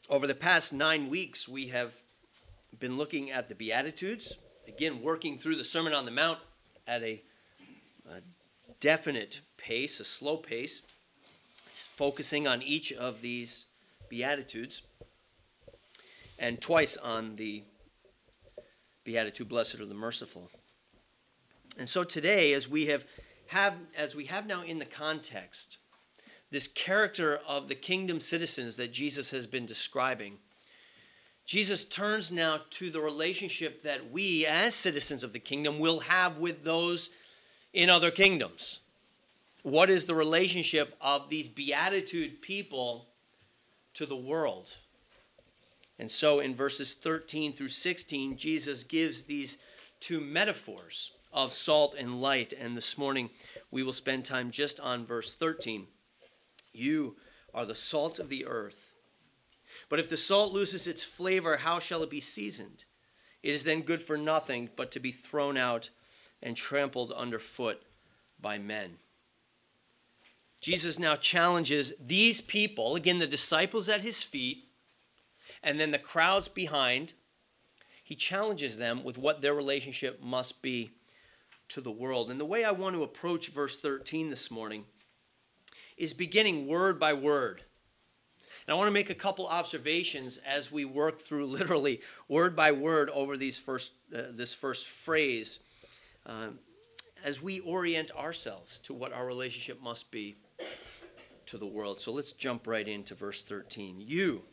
Over the past 9 weeks, we have been looking at the Beatitudes, again, working through the Sermon on the Mount at a definite pace, a slow pace, focusing on each of these Beatitudes, and twice on the Beatitude, blessed are the merciful. And so today, as we have now in the context, this character of the kingdom citizens that Jesus has been describing, Jesus turns now to the relationship that we, as citizens of the kingdom, will have with those in other kingdoms. What is the relationship of these beatitude people to the world? And so in verses 13 through 16, Jesus gives these two metaphors of salt and light. And this morning, we will spend time just on verse 13. You are the salt of the earth. But if the salt loses its flavor, how shall it be seasoned? It is then good for nothing but to be thrown out and trampled underfoot by men. Jesus now challenges these people, again, the disciples at his feet, and then the crowds behind. He challenges them with what their relationship must be to the world. And the way I want to approach verse 13 this morning is beginning word by word. And I want to make a couple observations as we work through literally word by word over this first phrase, as we orient ourselves to what our relationship must be to the world. So let's jump right into verse 13. You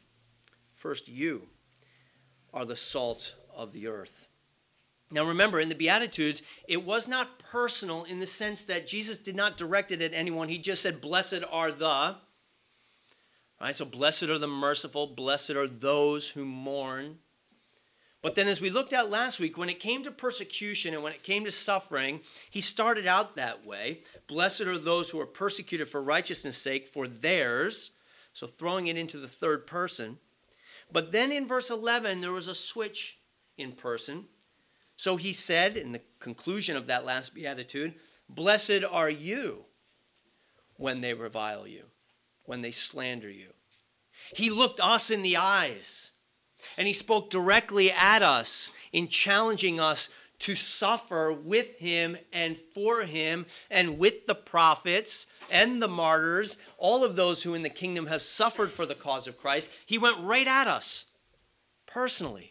are the salt of the earth. Now remember, in the Beatitudes, it was not personal in the sense that Jesus did not direct it at anyone. He just said, blessed are the. All right, so blessed are the merciful, blessed are those who mourn. But then as we looked at last week, when it came to persecution and when it came to suffering, he started out that way. Blessed are those who are persecuted for righteousness' sake, for theirs. So throwing it into the third person. But then in verse 11, there was a switch in person. So he said in the conclusion of that last beatitude, blessed are you when they revile you, when they slander you. He looked us in the eyes and he spoke directly at us in challenging us to suffer with him and for him and with the prophets and the martyrs, all of those who in the kingdom have suffered for the cause of Christ. He went right at us personally.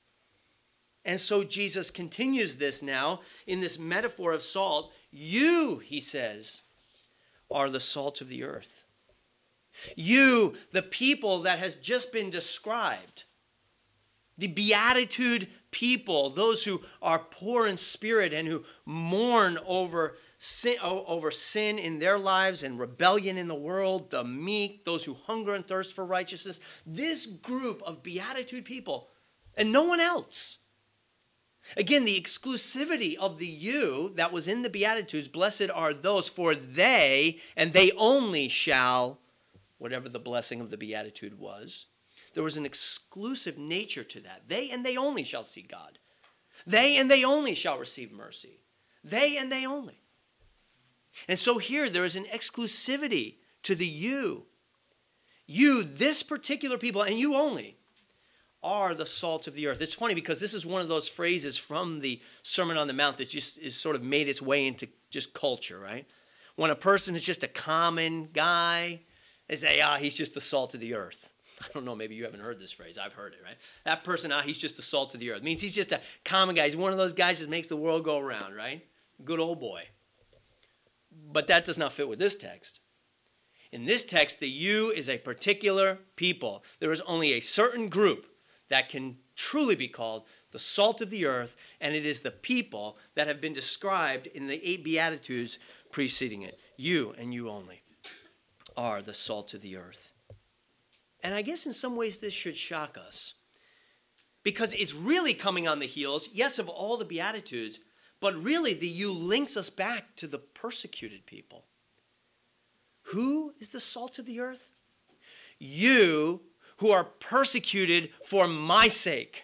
And so Jesus continues this now in this metaphor of salt. You, he says, are the salt of the earth. You, the people that has just been described, the beatitude people, those who are poor in spirit and who mourn over sin in their lives and rebellion in the world, the meek, those who hunger and thirst for righteousness, this group of beatitude people and no one else. Again, the exclusivity of the you that was in the Beatitudes, blessed are those, for they, and they only shall, whatever the blessing of the Beatitude was, there was an exclusive nature to that. They and they only shall see God. They and they only shall receive mercy. They and they only. And so here there is an exclusivity to the you. You, this particular people, and you only, are the salt of the earth. It's funny because this is one of those phrases from the Sermon on the Mount that just is sort of made its way into just culture, right? When a person is just a common guy, they say, he's just the salt of the earth. I don't know, maybe you haven't heard this phrase. I've heard it, right? That person, he's just the salt of the earth. It means he's just a common guy. He's one of those guys that makes the world go around, right? Good old boy. But that does not fit with this text. In this text, the you is a particular people. There is only a certain group that can truly be called the salt of the earth, and it is the people that have been described in the 8 Beatitudes preceding it. You and you only are the salt of the earth. And I guess in some ways this should shock us, because it's really coming on the heels, yes, of all the Beatitudes, but really the you links us back to the persecuted people. Who is the salt of the earth? You who are persecuted for my sake.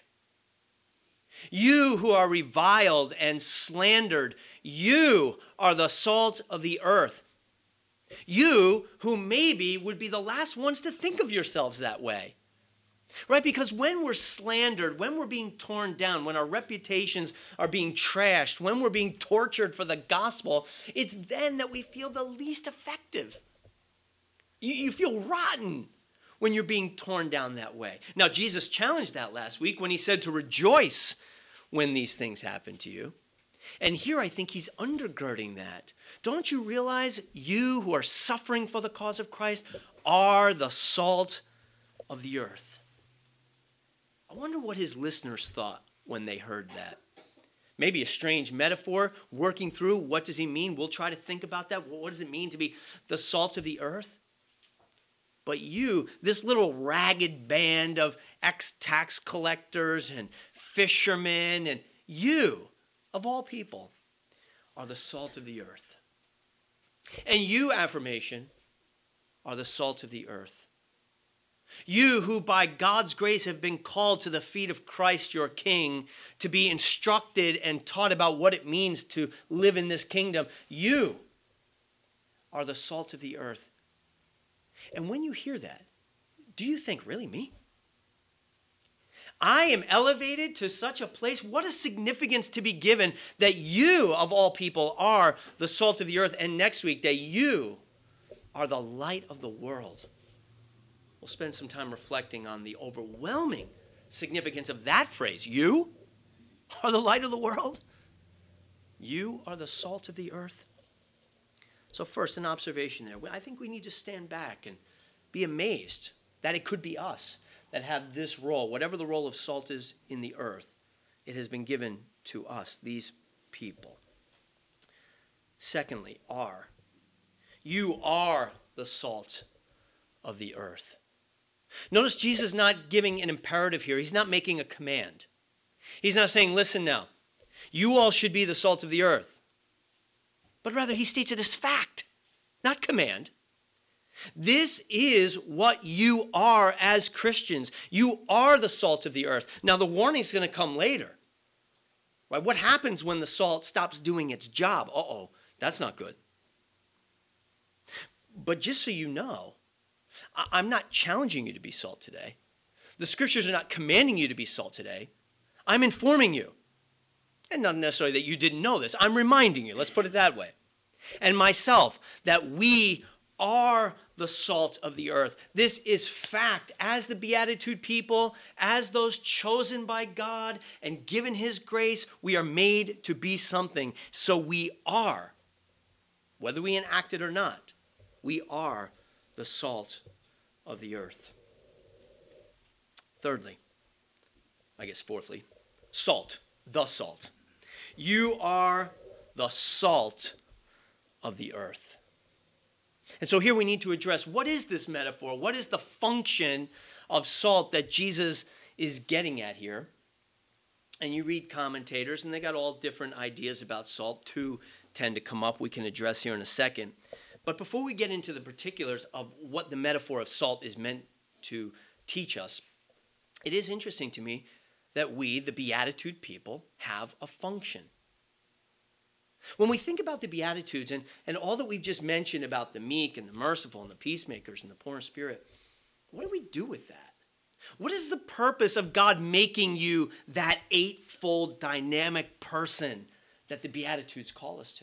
You who are reviled and slandered. You are the salt of the earth. You who maybe would be the last ones to think of yourselves that way. Right? Because when we're slandered, when we're being torn down, when our reputations are being trashed, when we're being tortured for the gospel, it's then that we feel the least effective. You feel rotten when you're being torn down that way. Now, Jesus challenged that last week when he said to rejoice when these things happen to you. And here I think he's undergirding that. Don't you realize you who are suffering for the cause of Christ are the salt of the earth? I wonder what his listeners thought when they heard that. Maybe a strange metaphor, working through what does he mean? We'll try to think about that. What does it mean to be the salt of the earth? But you, this little ragged band of ex-tax collectors and fishermen, and you, of all people, are the salt of the earth. And you, affirmation, are the salt of the earth. You who by God's grace have been called to the feet of Christ your King to be instructed and taught about what it means to live in this kingdom, you are the salt of the earth. And when you hear that, do you think, really me? I am elevated to such a place. What a significance to be given that you, of all people, are the salt of the earth. And next week, that you are the light of the world. We'll spend some time reflecting on the overwhelming significance of that phrase. You are the light of the world. You are the salt of the earth. So first, an observation there. I think we need to stand back and be amazed that it could be us that have this role. Whatever the role of salt is in the earth, it has been given to us, these people. Secondly, are. You are the salt of the earth. Notice Jesus is not giving an imperative here. He's not making a command. He's not saying, listen now, you all should be the salt of the earth. But rather he states it as fact, not command. This is what you are as Christians. You are the salt of the earth. Now the warning is going to come later. Right? What happens when the salt stops doing its job? Uh-oh, that's not good. But just so you know, I'm not challenging you to be salt today. The scriptures are not commanding you to be salt today. I'm informing you. And not necessarily that you didn't know this. I'm reminding you. Let's put it that way. And myself, that we are the salt of the earth. This is fact. As the Beatitude people, as those chosen by God and given his grace, we are made to be something. So we are, whether we enact it or not, we are the salt of the earth. Thirdly, fourthly, salt, the salt. You are the salt of the earth. And so here we need to address, what is this metaphor? What is the function of salt that Jesus is getting at here? And you read commentators, and they got all different ideas about salt. Two tend to come up we can address here in a second. But before we get into the particulars of what the metaphor of salt is meant to teach us, it is interesting to me that we, the Beatitude people, have a function. When we think about the Beatitudes and all that we've just mentioned about the meek and the merciful and the peacemakers and the poor in spirit, what do we do with that? What is the purpose of God making you that eightfold dynamic person that the Beatitudes call us to?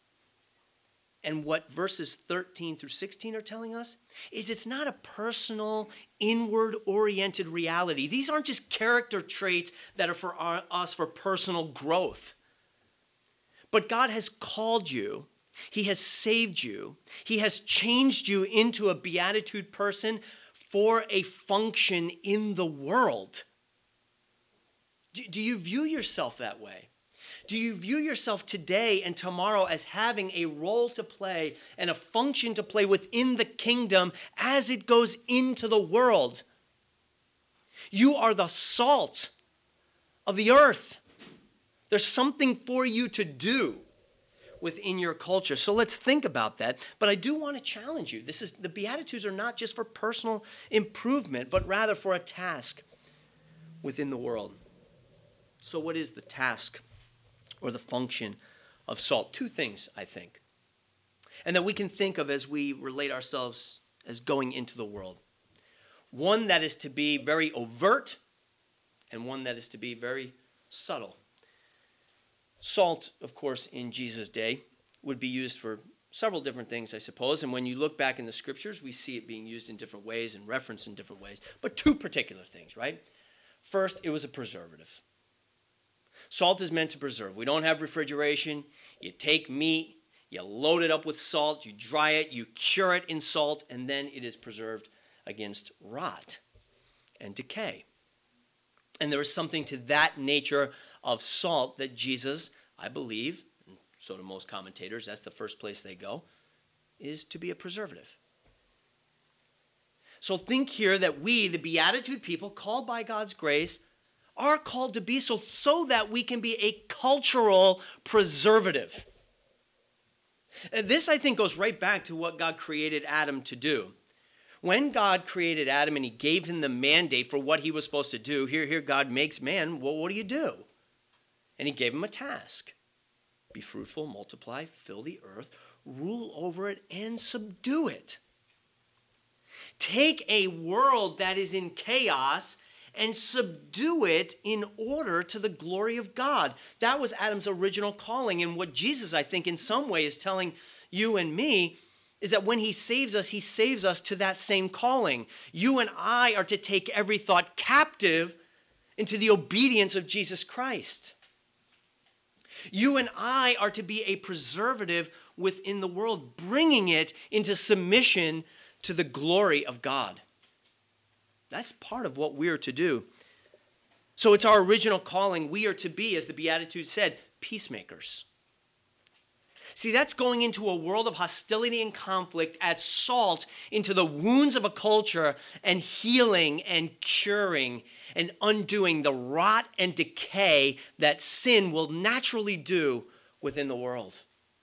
And what verses 13 through 16 are telling us is it's not a personal, inward-oriented reality. These aren't just character traits that are for us for personal growth. But God has called you. He has saved you. He has changed you into a Beatitude person for a function in the world. Do you view yourself that way? Do you view yourself today and tomorrow as having a role to play and a function to play within the kingdom as it goes into the world? You are the salt of the earth. There's something for you to do within your culture. So let's think about that. But I do want to challenge you. The Beatitudes are not just for personal improvement, but rather for a task within the world. So what is the task or the function of salt? Two things, I think, and that we can think of as we relate ourselves as going into the world. one that is to be very overt and one that is to be very subtle. Salt, of course, in Jesus' day would be used for several different things, I suppose. And when you look back in the scriptures, we see it being used in different ways and referenced in different ways. But two particular things, right? First, it was a preservative. Salt is meant to preserve. We don't have refrigeration. You take meat, you load it up with salt, you dry it, you cure it in salt, and then it is preserved against rot and decay. And there is something to that nature of salt that Jesus, I believe, and so do most commentators, that's the first place they go, is to be a preservative. So think here that we, the Beatitude people, called by God's grace, are called to be so that we can be a cultural preservative. This, I think, goes right back to what God created Adam to do. When God created Adam and he gave him the mandate for what he was supposed to do, here God makes man, well, what do you do? And he gave him a task. Be fruitful, multiply, fill the earth, rule over it, and subdue it. Take a world that is in chaos and subdue it in order to the glory of God. That was Adam's original calling. And what Jesus, I think, in some way is telling you and me is that when he saves us to that same calling. You and I are to take every thought captive into the obedience of Jesus Christ. You and I are to be a preservative within the world, bringing it into submission to the glory of God. That's part of what we're to do. So it's our original calling. We are to be, as the Beatitudes said, peacemakers. See, that's going into a world of hostility and conflict as salt into the wounds of a culture and healing and curing and undoing the rot and decay that sin will naturally do within the world.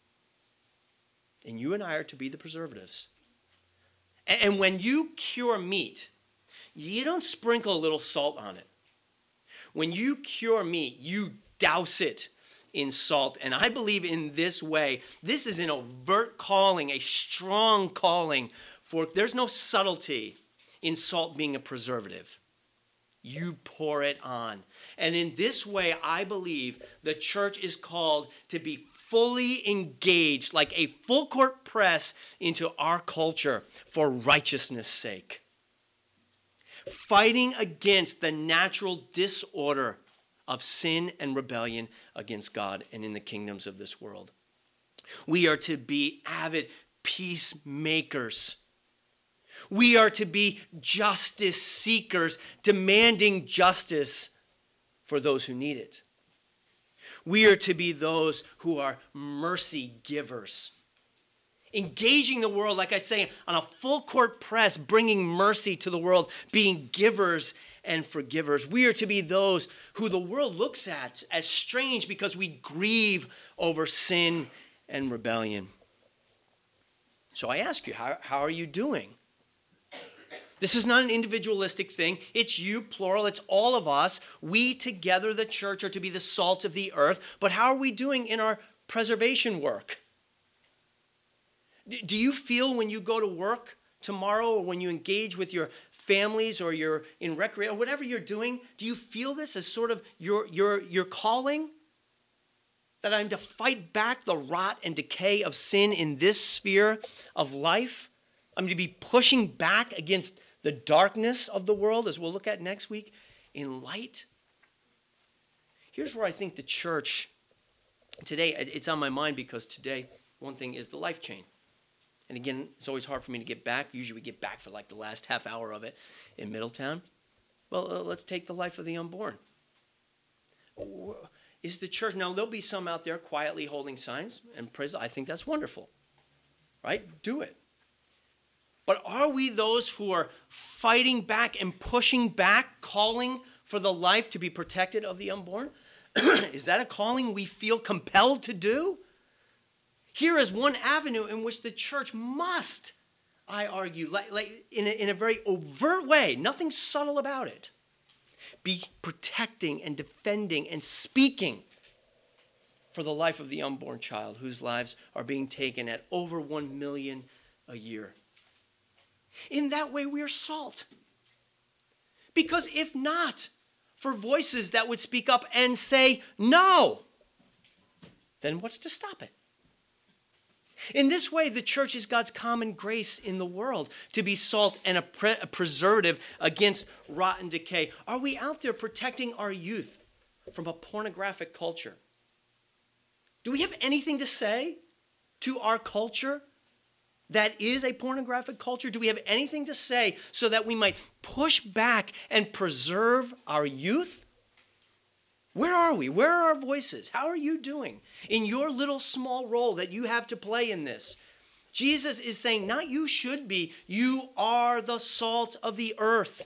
And you and I are to be the preservatives. And when you cure meat, you don't sprinkle a little salt on it. When you cure meat, you douse it in salt. And I believe in this way, this is an overt calling, a strong calling for, there's no subtlety in salt being a preservative. You pour it on. And in this way, I believe the church is called to be fully engaged, like a full court press into our culture for righteousness' sake. Fighting against the natural disorder of sin and rebellion against God and in the kingdoms of this world. We are to be avid peacemakers. We are to be justice seekers, demanding justice for those who need it. We are to be those who are mercy givers. Engaging the world, like I say, on a full court press, bringing mercy to the world, being givers and forgivers. We are to be those who the world looks at as strange because we grieve over sin and rebellion. So I ask you, how are you doing? This is not an individualistic thing. It's you, plural. It's all of us. We together, the church, are to be the salt of the earth. But how are we doing in our preservation work? Do you feel when you go to work tomorrow or when you engage with your families or you're in recreation or whatever you're doing, do you feel this as sort of your calling? That I'm to fight back the rot and decay of sin in this sphere of life? I'm to be pushing back against the darkness of the world, as we'll look at next week, in light. Here's where I think the church, today, it's on my mind because today, one thing is the life chain. And again, it's always hard for me to get back. Usually we get back for like the last half hour of it in Middletown. Well, let's take the life of the unborn. Is the church, now there'll be some out there quietly holding signs, and praise, I think that's wonderful, right? Do it. But are we those who are fighting back and pushing back, calling for the life to be protected of the unborn? Is that a calling we feel compelled to do? Here is one avenue in which the church must, I argue, like in a very overt way, nothing subtle about it, be protecting and defending and speaking for the life of the unborn child whose lives are being taken at over 1 million a year. In that way, we are salt. Because if not, for voices that would speak up and say no, then what's to stop it? In this way, the church is God's common grace in the world to be salt and a preservative against rot and decay. Are we out there protecting our youth from a pornographic culture? Do we have anything to say to our culture that is a pornographic culture? Do we have anything to say so that we might push back and preserve our youth? Where are we? Where are our voices? How are you doing in your little small role that you have to play in this? Jesus is saying, not you should be, you are the salt of the earth.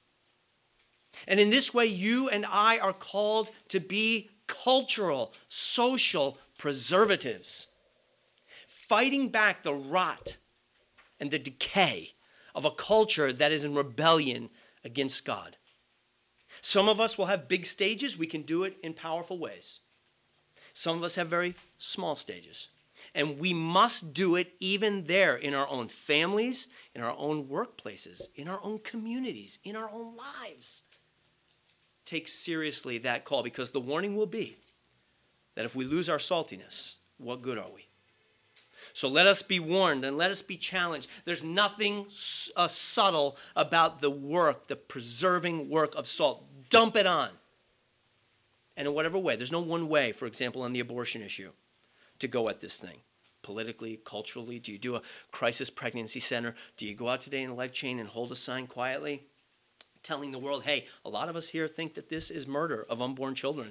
And in this way, you and I are called to be cultural, social preservatives, fighting back the rot and the decay of a culture that is in rebellion against God. Some of us will have big stages. We can do it in powerful ways. Some of us have very small stages. And we must do it even there in our own families, in our own workplaces, in our own communities, in our own lives. Take seriously that call, because the warning will be that if we lose our saltiness, what good are we? So let us be warned and let us be challenged. There's nothing subtle about the work, the preserving work of salt. Dump it on. And in whatever way. There's no one way, for example, on the abortion issue to go at this thing. Politically, culturally. Do you do a crisis pregnancy center? Do you go out today in the life chain and hold a sign quietly telling the world, hey, a lot of us here think that this is murder of unborn children?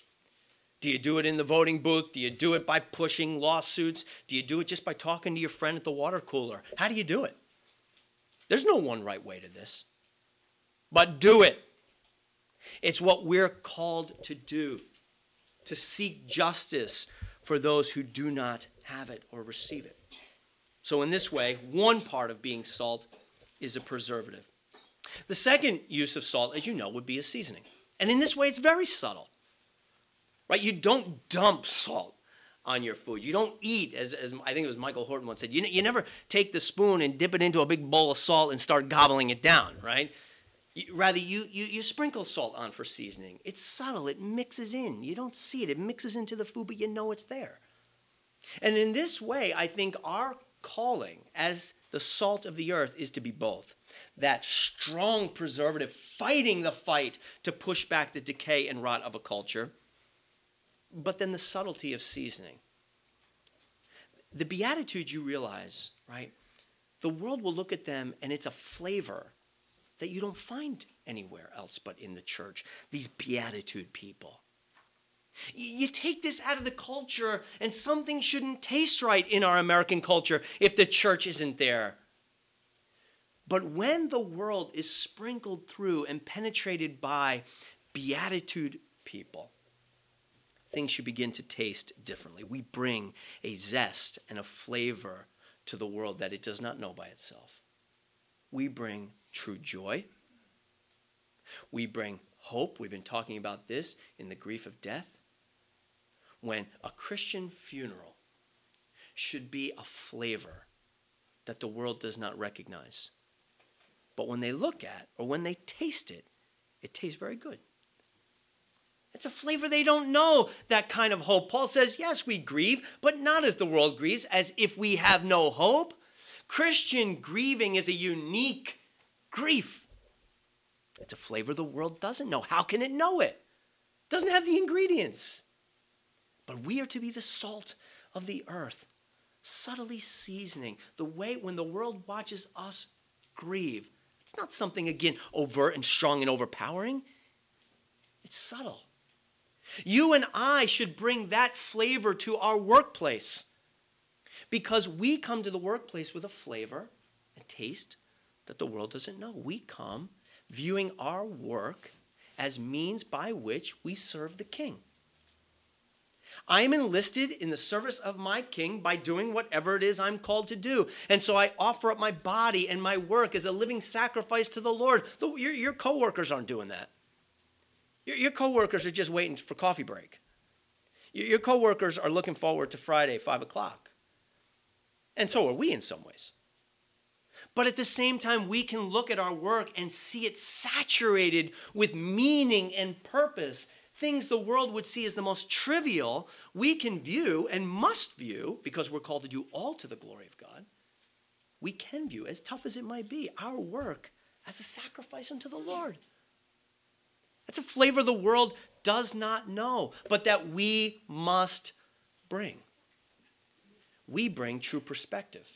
Do you do it in the voting booth? Do you do it by pushing lawsuits? Do you do it just by talking to your friend at the water cooler? How do you do it? There's no one right way to this. But do it. It's what we're called to do, to seek justice for those who do not have it or receive it. So in this way, one part of being salt is a preservative. The second use of salt, as you know, would be a seasoning. And in this way, it's very subtle. Right? You don't dump salt on your food. You don't eat, as I think it was Michael Horton once said, you never take the spoon and dip it into a big bowl of salt and start gobbling it down, right? Rather, you sprinkle salt on for seasoning. It's subtle. It mixes in. You don't see it. It mixes into the food, but you know it's there. And in this way, I think our calling as the salt of the earth is to be both. That strong preservative, fighting the fight to push back the decay and rot of a culture, but then the subtlety of seasoning. The Beatitudes, you realize, right? The world will look at them and it's a flavor that you don't find anywhere else but in the church. These Beatitude people. You take this out of the culture and something shouldn't taste right in our American culture if the church isn't there. But when the world is sprinkled through and penetrated by Beatitude people, things should begin to taste differently. We bring a zest and a flavor to the world that it does not know by itself. We bring true joy. We bring hope. We've been talking about this in the grief of death. When a Christian funeral should be a flavor that the world does not recognize. But when they look at or when they taste it, it tastes very good. It's a flavor they don't know, that kind of hope. Paul says, yes, we grieve, but not as the world grieves, as if we have no hope. Christian grieving is a unique grief. It's a flavor the world doesn't know. How can it know it? It doesn't have the ingredients. But we are to be the salt of the earth, subtly seasoning the way when the world watches us grieve. It's not something, again, overt and strong and overpowering. It's subtle. You and I should bring that flavor to our workplace because we come to the workplace with a flavor and taste that the world doesn't know. We come viewing our work as means by which we serve the King. I am enlisted in the service of my King by doing whatever it is I'm called to do. And so I offer up my body and my work as a living sacrifice to the Lord. Your coworkers aren't doing that. Your coworkers are just waiting for coffee break. Your coworkers are looking forward to Friday, 5 o'clock. And so are we in some ways. But at the same time, we can look at our work and see it saturated with meaning and purpose. Things the world would see as the most trivial, we can view and must view, because we're called to do all to the glory of God. We can view, as tough as it might be, our work as a sacrifice unto the Lord. That's a flavor the world does not know, but that we must bring. We bring true perspective.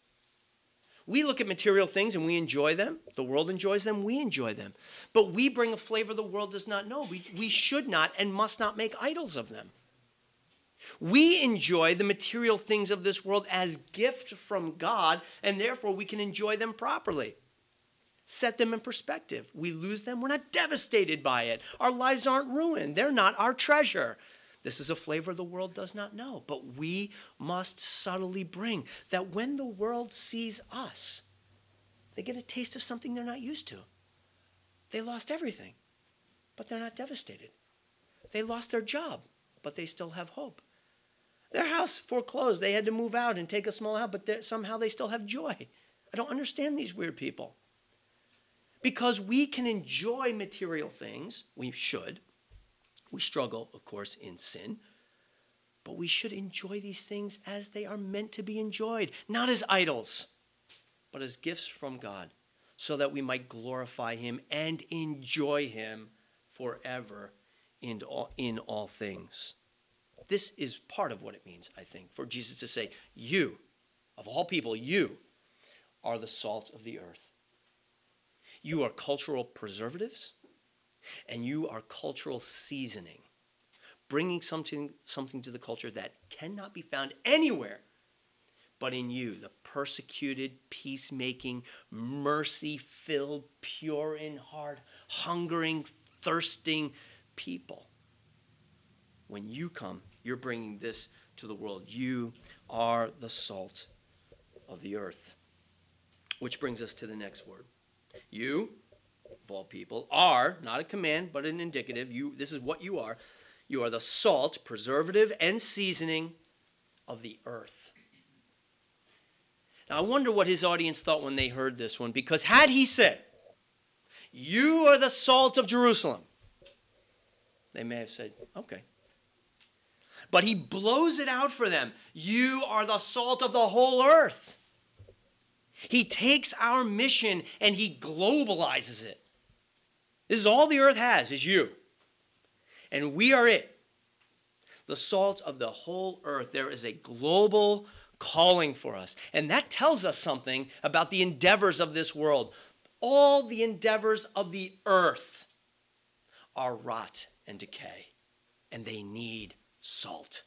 We look at material things and we enjoy them. The world enjoys them, we enjoy them. But we bring a flavor the world does not know. We should not and must not make idols of them. We enjoy the material things of this world as gift from God, and therefore we can enjoy them properly. Set them in perspective. We lose them, we're not devastated by it. Our lives aren't ruined. They're not our treasure. This is a flavor the world does not know, but we must subtly bring that when the world sees us, they get a taste of something they're not used to. They lost everything, but they're not devastated. They lost their job, but they still have hope. Their house foreclosed. They had to move out and take a small house, but somehow they still have joy. I don't understand these weird people. Because we can enjoy material things, we should. We struggle, of course, in sin. But we should enjoy these things as they are meant to be enjoyed. Not as idols, but as gifts from God, so that we might glorify him and enjoy him forever in all things. This is part of what it means, I think, for Jesus to say, you, of all people, you are the salt of the earth. You are cultural preservatives, and you are cultural seasoning, bringing something to the culture that cannot be found anywhere but in you, the persecuted, peacemaking, mercy-filled, pure in heart, hungering, thirsting people. When you come, you're bringing this to the world. You are the salt of the earth. Which brings us to the next word. You, of all people, are, not a command, but an indicative. This is what you are. You are the salt, preservative, and seasoning of the earth. Now, I wonder what his audience thought when they heard this one, because had he said, you are the salt of Jerusalem, they may have said, okay. But he blows it out for them. You are the salt of the whole earth. He takes our mission and he globalizes it. This is all the earth has, is you. And we are it. The salt of the whole earth. There is a global calling for us. And that tells us something about the endeavors of this world. All the endeavors of the earth are rot and decay. And they need salt.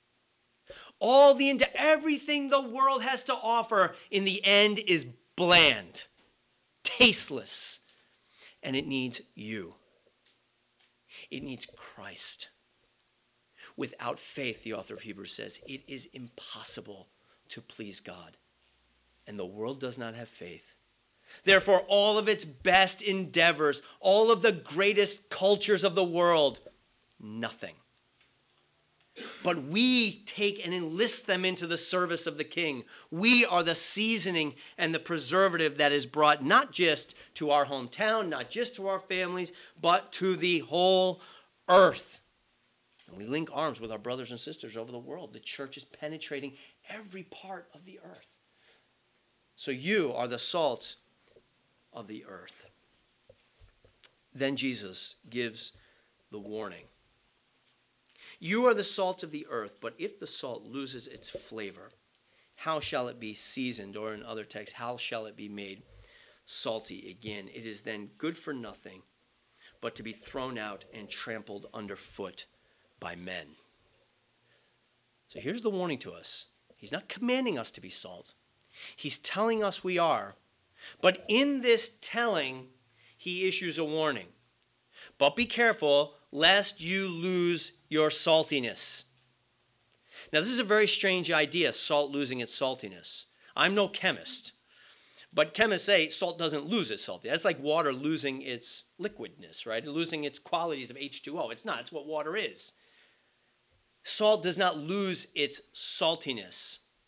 Everything the world has to offer in the end is bland, tasteless, and it needs you. It needs Christ. Without faith, the author of Hebrews says, it is impossible to please God. And the world does not have faith. Therefore, all of its best endeavors, all of the greatest cultures of the world, nothing. But we take and enlist them into the service of the King. We are the seasoning and the preservative that is brought not just to our hometown, not just to our families, but to the whole earth. And we link arms with our brothers and sisters over the world. The church is penetrating every part of the earth. So you are the salt of the earth. Then Jesus gives the warning. You are the salt of the earth, but if the salt loses its flavor, how shall it be seasoned? Or in other texts, how shall it be made salty again? It is then good for nothing, but to be thrown out and trampled underfoot by men. So here's the warning to us. He's not commanding us to be salt. He's telling us we are. But in this telling, he issues a warning. But be careful lest you lose your saltiness. Now, this is a very strange idea, salt losing its saltiness. I'm no chemist, but chemists say salt doesn't lose its saltiness. That's like water losing its liquidness, right? Losing its qualities of H2O. It's not. It's what water is. Salt does not lose its saltiness.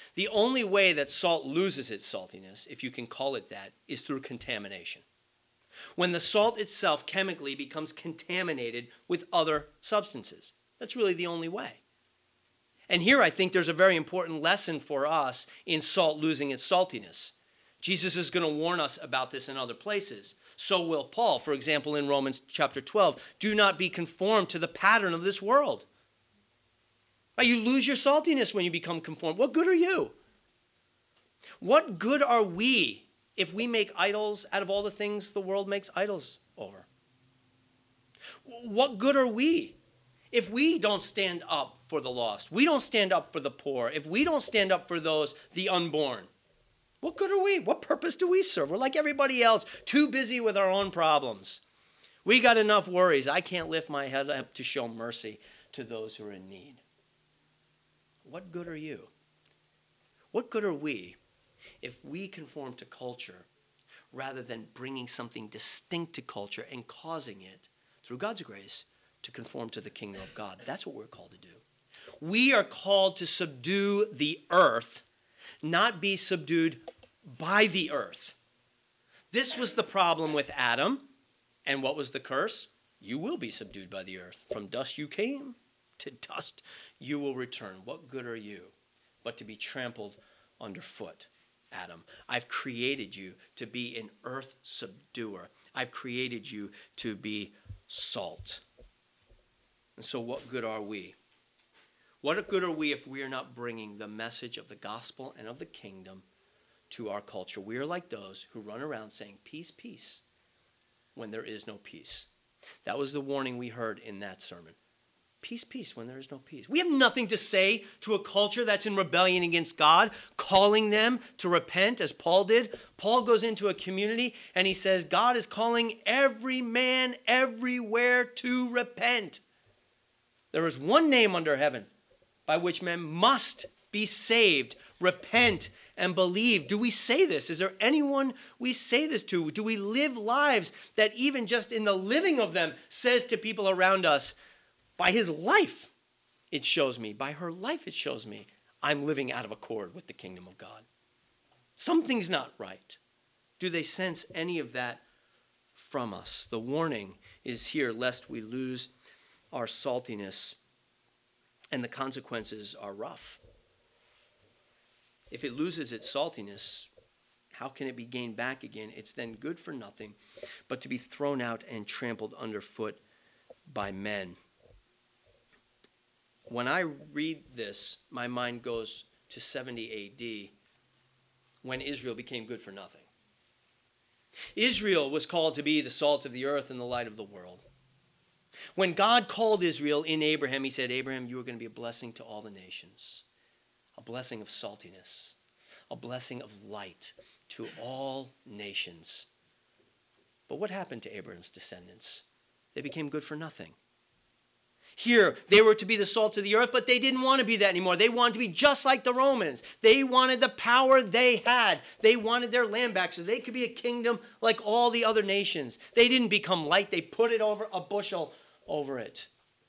The only way that salt loses its saltiness, if you can call it that, is through contamination. When the salt itself chemically becomes contaminated with other substances. That's really the only way. And here I think there's a very important lesson for us in salt losing its saltiness. Jesus is going to warn us about this in other places. So will Paul, for example, in Romans chapter 12. Do not be conformed to the pattern of this world. You lose your saltiness when you become conformed. What good are you? What good are we if we make idols out of all the things the world makes idols over? What good are we if we don't stand up for the lost? We don't stand up for the poor. If we don't stand up for those, the unborn. What good are we? What purpose do we serve? We're like everybody else, too busy with our own problems. We got enough worries. I can't lift my head up to show mercy to those who are in need. What good are you? What good are we if we conform to culture rather than bringing something distinct to culture and causing it, through God's grace, to conform to the kingdom of God? That's what we're called to do. We are called to subdue the earth, not be subdued by the earth. This was the problem with Adam. And what was the curse? You will be subdued by the earth. From dust you came, to dust you will return. What good are you but to be trampled underfoot, Adam? I've created you to be an earth subduer. I've created you to be salt. And so what good are we? What good are we if we are not bringing the message of the gospel and of the kingdom to our culture? We are like those who run around saying, peace, peace, when there is no peace. That was the warning we heard in that sermon. Peace, peace, when there is no peace. We have nothing to say to a culture that's in rebellion against God, calling them to repent, as Paul did. Paul goes into a community and he says, God is calling every man everywhere to repent. There is one name under heaven by which men must be saved. Repent and believe. Do we say this? Is there anyone we say this to? Do we live lives that even just in the living of them says to people around us, by his life it shows me, by her life it shows me, I'm living out of accord with the kingdom of God. Something's not right. Do they sense any of that from us? The warning is here, lest we lose our saltiness, and the consequences are rough. If it loses its saltiness, how can it be gained back again? It's then good for nothing but to be thrown out and trampled underfoot by men. When I read this, my mind goes to 70 AD, when Israel became good for nothing. Israel was called to be the salt of the earth and the light of the world. When God called Israel in Abraham, he said, Abraham, you are going to be a blessing to all the nations, a blessing of saltiness, a blessing of light to all nations. But what happened to Abraham's descendants? They became good for nothing. Here, they were to be the salt of the earth, but they didn't want to be that anymore. They wanted to be just like the Romans. They wanted the power they had. They wanted their land back so they could be a kingdom like all the other nations. They didn't become light. They put it over a bushel over it.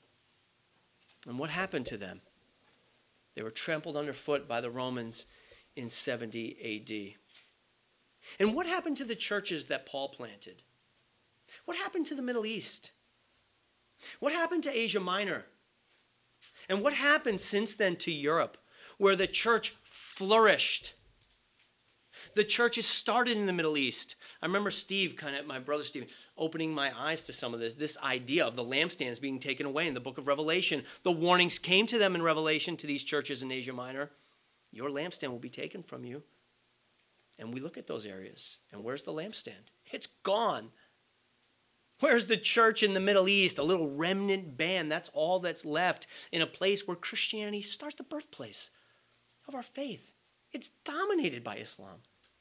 And what happened to them? They were trampled underfoot by the Romans in 70 AD. And what happened to the churches that Paul planted? What happened to the Middle East? What happened to Asia Minor? And what happened since then to Europe, where the church flourished? The churches started in the Middle East. I remember my brother Steve, opening my eyes to some of this idea of the lampstands being taken away in the book of Revelation. The warnings came to them in Revelation, to these churches in Asia Minor. Your lampstand will be taken from you. And we look at those areas, and where's the lampstand? It's gone. Where's the church in the Middle East? A little remnant band. That's all that's left in a place where Christianity starts, the birthplace of our faith. It's dominated by Islam.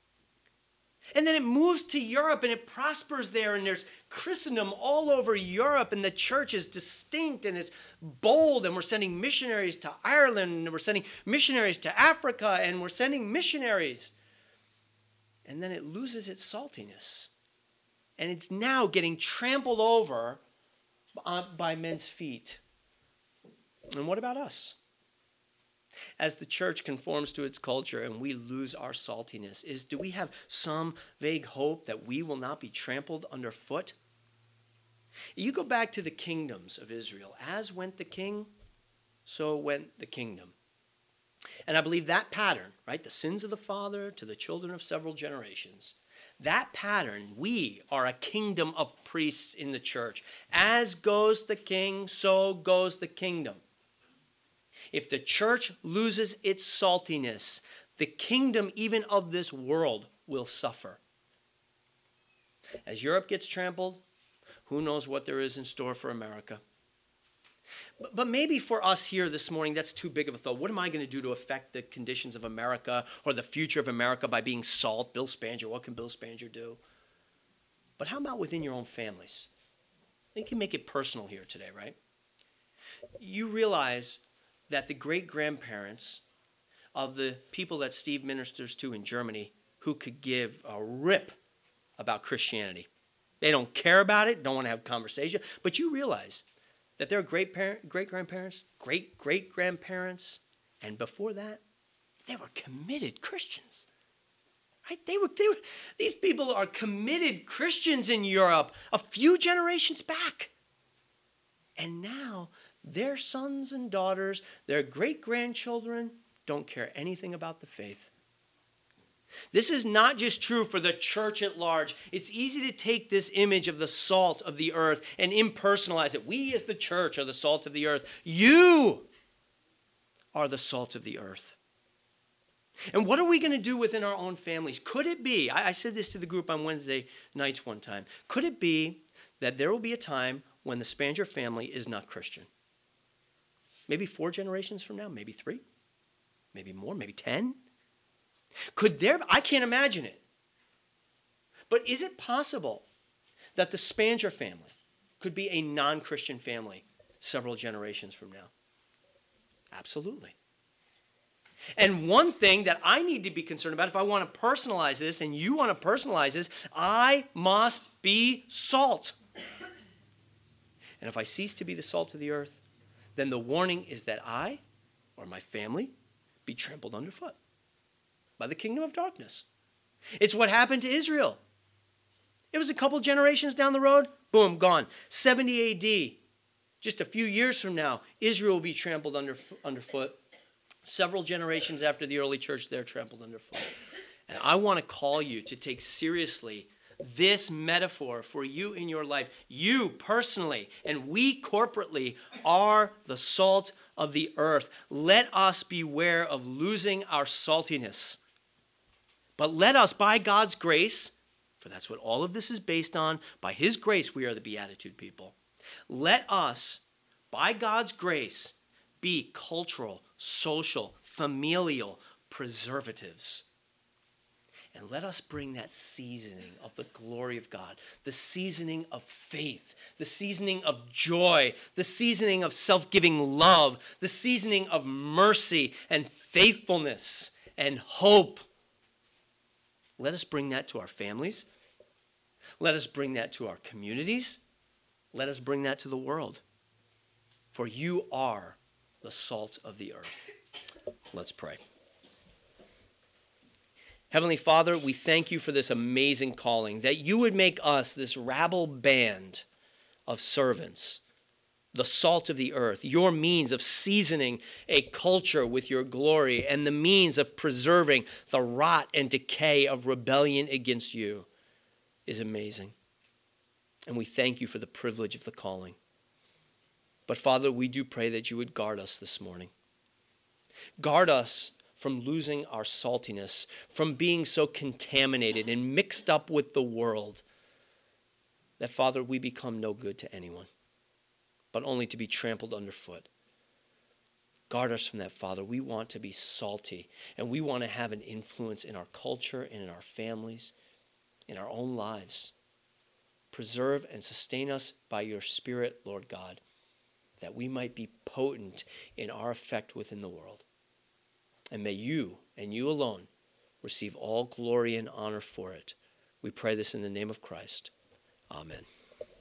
And then it moves to Europe and it prospers there, and there's Christendom all over Europe, and the church is distinct and it's bold, and we're sending missionaries to Ireland, and we're sending missionaries to Africa, and we're sending missionaries. And then it loses its saltiness. And it's now getting trampled over by men's feet. And what about us? as the church conforms to its culture and we lose our saltiness is, do we have some vague hope that we will not be trampled underfoot? You go back to the kingdoms of Israel. As went the king, so went the kingdom. And I believe that pattern, right, the sins of the father to the children of several generations, that pattern, we are a kingdom of priests in the church. As goes the king, so goes the kingdom. If the church loses its saltiness, the kingdom even of this world will suffer. As Europe gets trampled, who knows what there is in store for America? But maybe for us here this morning, that's too big of a thought. What am I going to do to affect the conditions of America or the future of America by being salt? Bill Spanger, what can Bill Spanger do? But how about within your own families? You can make it personal here today, right? You realize that the great-grandparents of the people that Steve ministers to in Germany who could give a rip about Christianity. They don't care about it, don't want to have a conversation, but you realize that their great-grandparents, great-great-grandparents, and before that, they were committed Christians. Right? These people are committed Christians in Europe a few generations back. And now their sons and daughters, their great-grandchildren don't care anything about the faith. This is not just true for the church at large. It's easy to take this image of the salt of the earth and impersonalize it. We as the church are the salt of the earth. You are the salt of the earth. And what are we going to do within our own families? Could it be, I said this to the group on Wednesday nights one time, could it be that there will be a time when the Spanger family is not Christian? Maybe 4 generations from now, maybe 3, maybe more, maybe 10. I can't imagine it. But is it possible that the Spanger family could be a non-Christian family several generations from now? Absolutely. And one thing that I need to be concerned about, if I want to personalize this and you want to personalize this, I must be salt. And if I cease to be the salt of the earth, then the warning is that I or my family be trampled underfoot by the kingdom of darkness. It's what happened to Israel. It was a couple generations down the road, boom, gone. 70 AD, just a few years from now, Israel will be trampled underfoot. Several generations after the early church, they're trampled underfoot. And I want to call you to take seriously this metaphor for you in your life. You personally and we corporately are the salt of the earth. Let us beware of losing our saltiness. But let us, by God's grace, for that's what all of this is based on, by his grace we are the Beatitude people. Let us, by God's grace, be cultural, social, familial preservatives. And let us bring that seasoning of the glory of God, the seasoning of faith, the seasoning of joy, the seasoning of self-giving love, the seasoning of mercy and faithfulness and hope. Let us bring that to our families. Let us bring that to our communities. Let us bring that to the world. For you are the salt of the earth. Let's pray. Heavenly Father, we thank you for this amazing calling, that you would make us this rabble band of servants, the salt of the earth, your means of seasoning a culture with your glory and the means of preserving the rot and decay of rebellion against you is amazing. And we thank you for the privilege of the calling. But Father, we do pray that you would guard us this morning. Guard us from losing our saltiness, from being so contaminated and mixed up with the world that, Father, we become no good to anyone, but only to be trampled underfoot. Guard us from that, Father. We want to be salty, and we want to have an influence in our culture and in our families, in our own lives. Preserve and sustain us by your Spirit, Lord God, that we might be potent in our effect within the world. And may you, and you alone, receive all glory and honor for it. We pray this in the name of Christ. Amen.